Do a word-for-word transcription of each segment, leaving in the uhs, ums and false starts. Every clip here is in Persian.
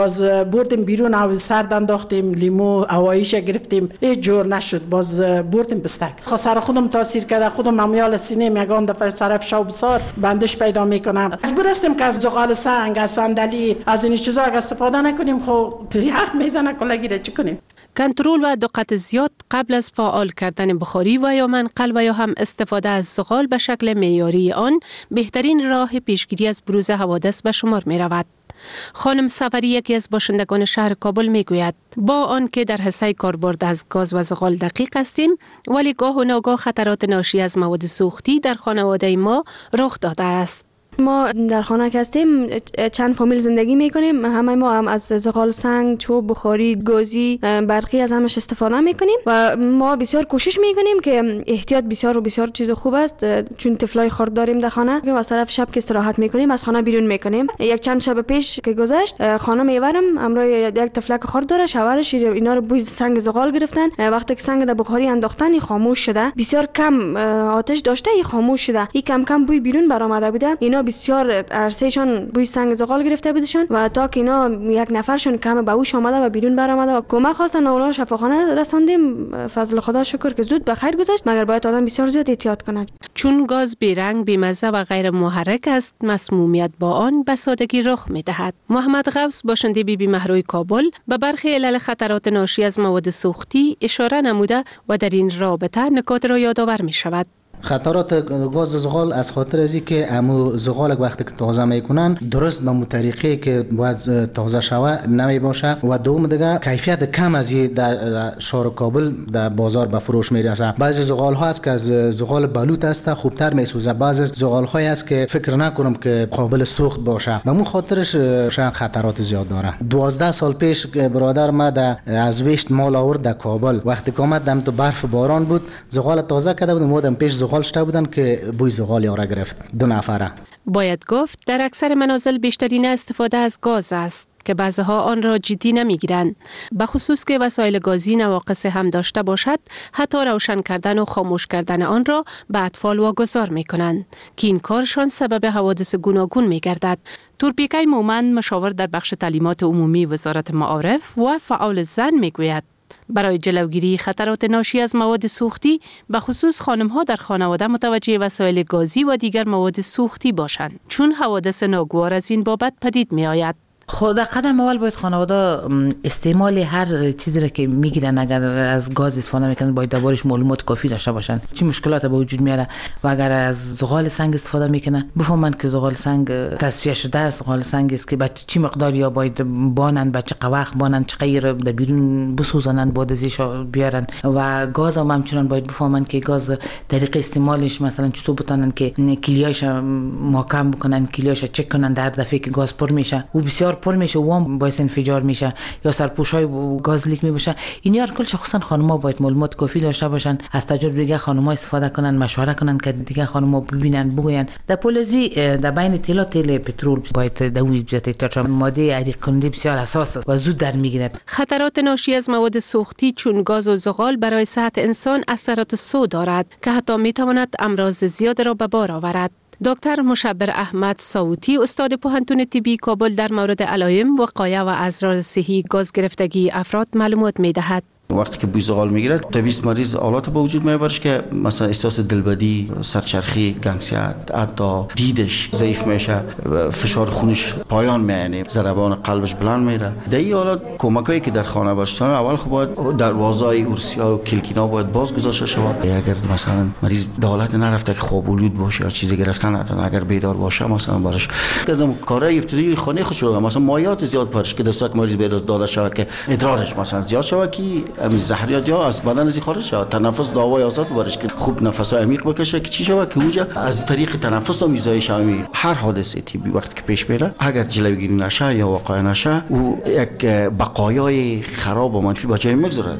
باز بردیم بیرون او سرد انداختیم، لیمو هواییش گرفتیم، هیچ جور نشد. باز بردیم بستر کرد. سر خودم تاثیر کرده، خودم امیال سینه میگم دفعه سرف شو بسار بندش پیدا میکنم. مجبور هستیم که از زغال سنگ، از صندلی، از این چیزا اگه استفاده نکنیم خب یخ میزنه کلگی را چی کنیم؟ کنترل و دقت زیاد قبل از فعال کردن بخاری و یا منقل و یا هم استفاده از زغال به شکل معیاری آن بهترین راه پیشگیری از بروز حوادث به شمار می رود. خانم سفری یکی از باشندگان شهر کابل می گوید با آن که در حصه کاربرد از گاز و زغال دقیق هستیم، ولی گاه و ناگاه خطرات ناشی از مواد سوختی در خانواده ما رخ داده است. ما در خانه که هستیم چند فامیل زندگی میکنیم، همه ما هم از زغال سنگ، چوب، بخاری، گازی، برقی از همش استفاده میکنیم و ما بسیار کوشش میکنیم که احتیاط بسیار و بسیار چیز خوب است، چون طفلای خرد داریم در خانه و طرف شب که استراحت میکنیم از خانه بیرون میکنیم. یک چند شب پیش که گذشت خانه میبرم امروز یک طفلک خرد داره، شوهرش اینا رو بوی سنگ زغال گرفتن، وقتی که سنگ در بخاری انداختن خاموش شده، بسیار کم آتش داشته، خاموش شده، این کم کم بوی بیرون برآمده بوده. اینا بسیار عرصهشان بوی سنگ زغال گرفته بودشان و تا که اینا یک نفرشون کم به هوش آمده و بیرون برآمده و کمک خواستن، اونا رو شفاخانه رساندیم. فضل خدا شکر که زود به خیر گذشت، مگر باید آدم بسیار زیاد احتیاط کند. چون گاز بیرنگ، بی‌مزه و غیر محرک است، مسمومیت با آن به سادگی رخ می‌دهد. محمد غوث باشنده بی بی مهروی کابل به برخی علل خطرات ناشی از مواد سوختی اشاره نموده و در این رابطه نکات را یادآور می‌شود. خطرات گاز زغال از خاطر از اینکه امو زغال وقتی که تازه میکنن درست به طریقی که باید تازه شوه نمی باشه و دوم دیگه کیفیت کم از این در شهر کابل در بازار به فروش میرسه. بعضی زغال ها است که از زغال بلوط است خوبتر میسوزه، بعضی زغال های است که فکر نکنم که قابل سوخت باشه، به مو خاطرش خطرات زیاد داره. دوازده سال پیش برادر ما از ویشت مال آورد در کابل، وقتی که آمد دم تو برف باران بود، زغال تازه کرده بود، مودم پیش زغال شده بودن که بوی زغال یاره گرفت دو نفره. باید گفت در اکثر منازل بیشترین استفاده از گاز است که بعضها آن را جدی نمیگیرند، به خصوص که وسایل گازی نواقص هم داشته باشد، حتی روشن کردن و خاموش کردن آن را به اطفال واگذار میکنند که این کارشان سبب حوادث گوناگون میگردد. تورپیکای مومند مشاور در بخش تعلیمات عمومی وزارت معارف و فعال زن میگوید برای جلوگیری خطرات ناشی از مواد سوختی به خصوص خانم‌ها در خانواده متوجه وسایل گازی و دیگر مواد سوختی باشند، چون حوادث ناگوار از این بابت پدید می آید. خود قدم اول باید خانواده استعمال هر چیزی را که میگیرن اگر از گاز استفاده میکنن باید دربارش معلومات کافی داشته باشن، چه مشکلات به وجود میاره و اگر از زغال سنگ استفاده میکنن بفهمن که زغال سنگ تصفیه شده است، زغال سنگ است که به چه مقدار یا باید بانن، به چه وقت بانن، چه غیر در بیرون بسوزنن، بعد ازش بیارن. و گاز هم همچنان باید بفهمن که گاز طریق استعمالش مثلا چطور بتونن که کلیه‌اش محکم بکنن، کلیه‌اش چک کنن در دفعه که گاز پر میشه و بسیار پر میشه و هم باعث انفجار میشه یا سرپوشای گاز لیک میشه. اینا کل شخصا خانم‌ها باید معلومات کافی داشته باشن، از تجربه دیگه خانم‌ها استفاده کنن، مشوره کنن که دیگه خانم‌ها ببینن بگوین. در پولزی در بین تیلا تیل پترول باید دوید بجته تا ماده حریق کننده بسیار حساس و زود در میگیره. خطرات ناشی از مواد سوختی چون گاز و زغال برای صحت انسان اثرات سو دارد که حتی میتواند امراض زیاد را به بار آورد. دکتر مشبر احمد صوتی استاد پوهنتون طبی کابل در مورد علائم، وقایع و اضرار صحی گاز گرفتگی افراد معلومات می‌دهد. وقتی که بوی زغال میگیره طبیعی مریض حالات به وجود میبرش که مثلا احساس دلبدی، سرچرخی، گنگسیت، حتی دیدش ضعیف میشه، فشار خونش پایان میانه، ضربان قلبش بلند میره. در این حالات کمکایی که در خانه برشتن اول خب باید دروازهای ارسیا و کلکینا باید باز گذاشته شود. اگر مثلا مریض به حالت نرفته که خواب‌آلود باشه یا چیزی گرفتن نداره، اگر بیدار باشه مثلا براش از کارهای ابتدایی خانه خودش رو مثلا مایات زیاد پرش که دست مریض بیدار داده شود که ادرارش مثلا زیاد شود که امی زهریات یا از بدن از خارج شود، تنفس داوای آزاد ببرش که خوب نفس عمیق بکشه که چی شود که اوجا از طریق تنفس و میزایش همی هر حادثه طبی وقتی که پیش میره اگر جلوگیری نشه یا وقایع نشه او یک بقایای خراب و منفی به جای میگذاره.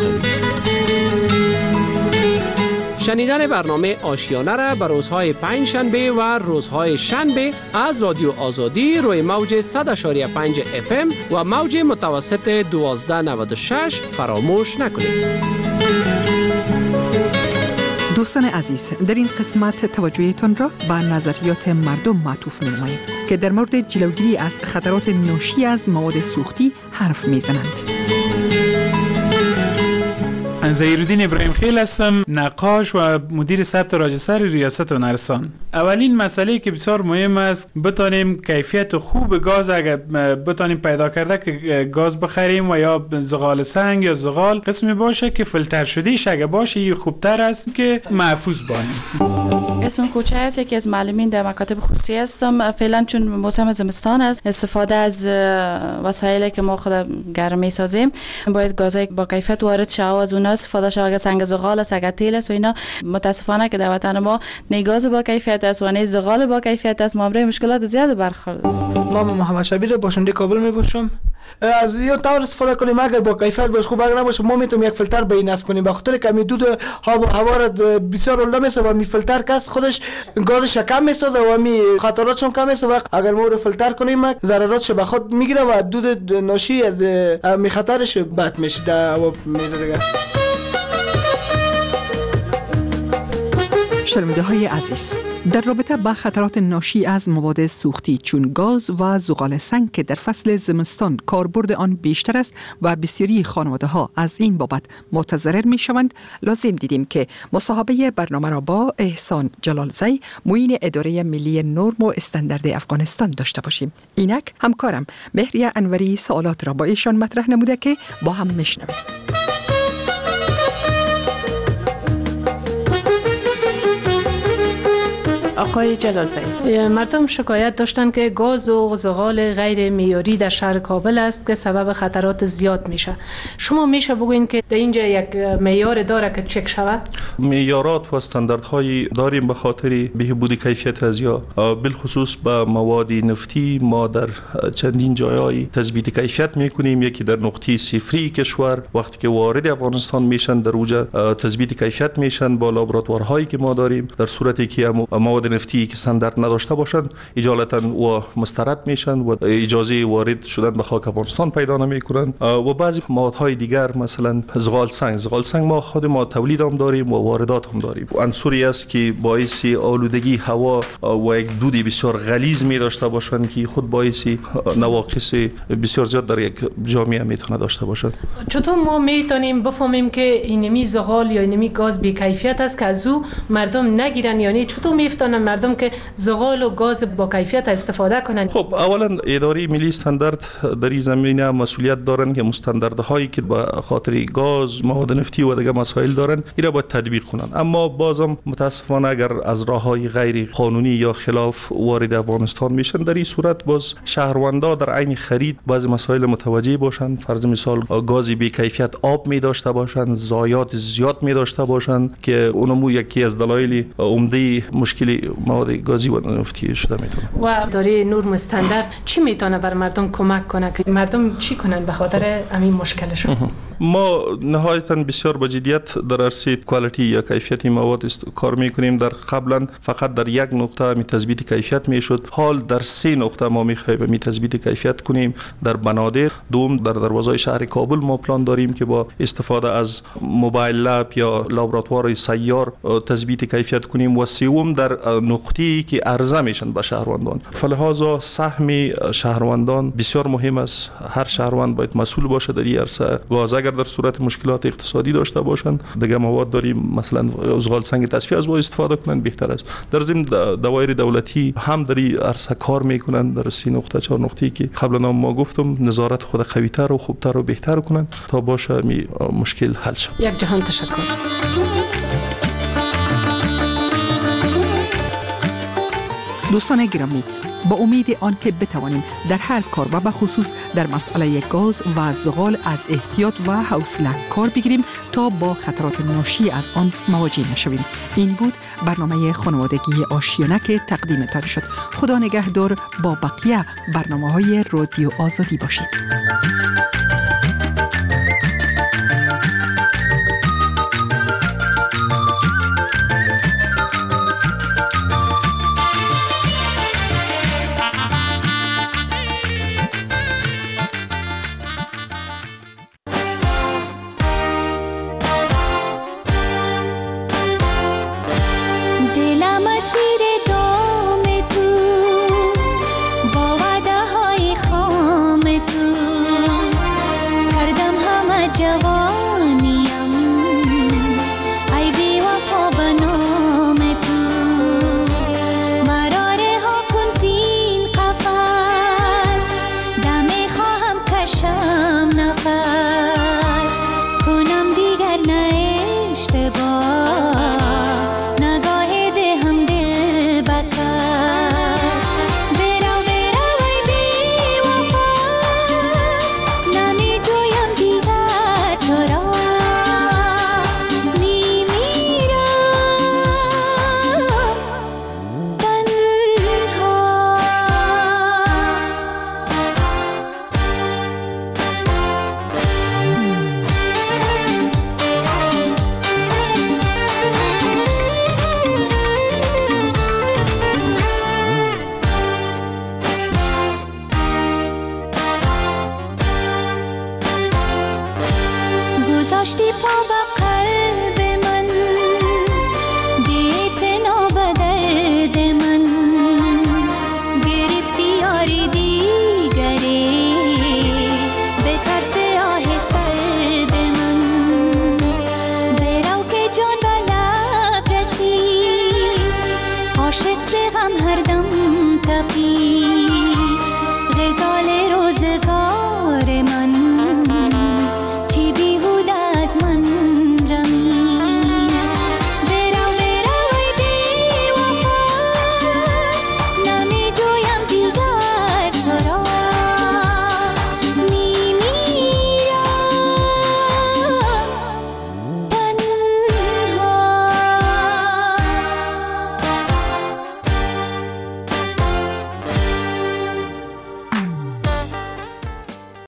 شنیدن برنامه آشیانه را به روزهای پنج شنبه و روزهای شنبه از رادیو آزادی روی موج صد و پنج اف ام و موج متوسط دوازده نود و شش فراموش نکنید. دوستان عزیز، در این قسمت توجهتان را به نظریات مردم معطوف می‌نماییم که در مورد جلوگیری از خطرات ناشی از مواد سوختی حرف می‌زنند. ظهیرالدین ابراهیم خیل هستم، نقاش و مدیر ثبت راجستر ریاست هنرستان. اولین مسئله که بسیار مهم است بتانیم کیفیت خوب گاز اگر بتانیم پیدا کرده که گاز بخریم و یا زغال سنگ یا زغال قسمی باشه که فیلتر شدهش اگر باشه خوبتر است که محفوظ بانیم. اسم کوچه است، یکی از معلمین در مکاتب خصوصی هستم. فعلا چون موسم زمستان است استفاده از وسایلی که ما خود گرم می‌سازیم باید گازای با کیفیت وارد شه و از اون استفاده شه. اگر سنگ زغال است، اگر تیل است و اینا متاسفانه که در وطن ما نه گاز با کیفیت است و نه زغال با کیفیت است، ما برای مشکلات زیاد برخورد. نام محمد شبیر، باشنده کابل می باشم. از یا طور استفاده کنیم اگر با کیفیت باشه، خوب اگر نباشه ما میتونیم یک فیلتر به این نصب کنیم، به خاطر که می دود هوا هوا را بسیار اولم است و می فیلتر کس خودش گازش کم میسازه و می خطراتش هم کم است. و اگر ما رو فیلتر کنیم ضرراتش به خود میگیره و دود ناشی از می خطرش بد میشه در هوا میره دیگه. شنونده های عزیز، در رابطه با خطرات ناشی از مواد سوختی چون گاز و زغال سنگ که در فصل زمستان کاربرد آن بیشتر است و بسیاری خانواده ها از این بابت متضرر می شوند، لازم دیدیم که مصاحبه برنامه را با احسان جلالزی، معین اداره ملی نرم و استاندارد افغانستان داشته باشیم. اینک همکارم مهریه انوری سوالات را با ایشان مطرح نموده که با هم میشنویم. آقای جلالزی، مردم شکایت داشتن که گاز و زغال غیر معیاری در شهر کابل است که سبب خطرات زیاد میشه. شما میشه بگوین که در اینجا یک معیار داره که چک شود؟ معیارات و استانداردهایی داریم به خاطر بهبود کیفیت ازیا، بالخصوص به مواد نفتی ما در چندین جایهای تثبیت کیفیت میکنیم. یکی در نقطه صفری کشور وقتی که وارد افغانستان میشن در اوجا تثبیت کیفیت میشن با لابراتوارهایی که ما داریم. در صورتی که مواد نفتی که استاندارد نداشته باشند اجالتا و مسترد میشن و اجازه وارد شدن به خاک افغانستان پیدا نمیکنن. و بعضی موادهای دیگر مثلا زغال سنگ زغال سنگ ما خود ما تولید هم داریم و واردات هم داریم. عنصری است که باعث آلودگی هوا و یک دود بسیار غلیظ می داشته باشند که خود باعث نواقص بسیار زیاد در یک جامعه میتونه داشته باشند. چطور ما میتونیم بفهمیم که اینمی زغال یا اینمی گاز بی کیفیت است که از او مردم نگیرن؟ یعنی چطور میفتونن مردم که زغال و گاز با کیفیت استفاده کنن؟ خب اولا اداره ملی استاندارد در این زمینه مسئولیت دارن که مستندردهایی که به خاطر گاز، مواد نفتی و دیگر مسائل دارن اینا باید تطبیق کنن. اما بازم متاسفانه اگر از راههای غیر قانونی یا خلاف وارد افغانستان میشن، در این صورت باز شهروندا در عین خرید بعضی مسائل متوجه باشن. فرض مثال گاز بی کیفیت آب می داشته باشن، ضایعات زیاد می داشته باشن که اونمو یکی از دلایل عمده مشکل مواد گازی و نفتی شده میتونه. و اداره نرم استاندارد چی میتونه بر مردم کمک کنه که مردم چی کنن به خاطر همین مشکلشون؟ ما نهایتاً بسیار با جدیت در عرصه کوالیتی یا کیفیت مواد کار میکنیم. در قبلا فقط در یک نقطه می تثبیت کیفیت میشد، حال در سه نقطه ما میخوایم می تثبیت کیفیت کنیم. در بنادر، دوم در دروازه شهر کابل ما پلان داریم که با استفاده از موبایل لب یا لابراتوار سیار تثبیت کیفیت کنیم و سوم در نقطه‌ای که عرضه میشن به شهروندان. فلهذا سهم شهروندان بسیار مهم است. هر شهروند باید مسئول باشه در این عرصه. گاز اگر در صورت مشکلات اقتصادی داشته باشند، دیگه مواد داریم مثلا زغال سنگ تصفیه از با استفاده کنن بهتر است. در ضمن دوایر دولتی هم در این عرصه کار میکنن در سی نقطه چهار نقطه‌ای که قبلا ما گفتم نظارت خود قوی‌تر و خوبتر و بهتر کنن تا باشه می مشکل حل شه. یک جهان تشکر. دوستان گرامی، با امید آن که بتوانیم در هر کار و به خصوص در مسئله گاز و زغال از احتیاط و حوصله کار بگیریم تا با خطرات ناشی از آن مواجه نشویم. این بود برنامه خانوادگی آشیانه که تقدیمتان شد. خدا نگهدار. با بقیه برنامه‌های رادیو آزادی باشید. جوانیم ای بی وفا به نام تو مرا رها کن زین قفس دمی خواهم کشم نفس کنم دیگر نه اشتباه نگاه دهم دل بکس برو برو ای بی وفا نمی جویم دیگر تو را می میرم گذاشتی پا به